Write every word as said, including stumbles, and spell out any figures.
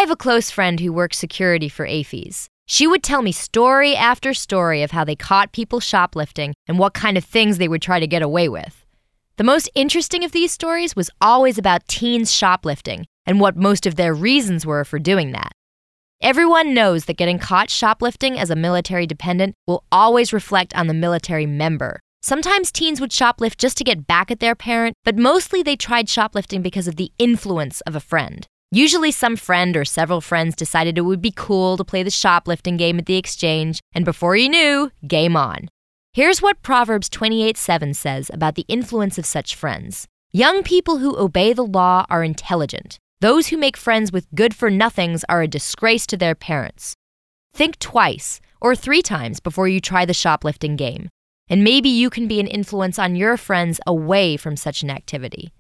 have a close friend who works security for A F E S. She would tell me story after story of how they caught people shoplifting and what kind of things they would try to get away with. The most interesting of these stories was always about teens shoplifting and what most of their reasons were for doing that. Everyone knows that getting caught shoplifting as a military dependent will always reflect on the military member. Sometimes teens would shoplift just to get back at their parent, but mostly they tried shoplifting because of the influence of a friend. Usually some friend or several friends decided it would be cool to play the shoplifting game at the exchange, and before you knew, game on. Here's what Proverbs twenty-eight seven says about the influence of such friends. Young people who obey the law are intelligent. Those who make friends with good-for-nothings are a disgrace to their parents. Think twice or three times before you try the shoplifting game, and maybe you can be an influence on your friends away from such an activity.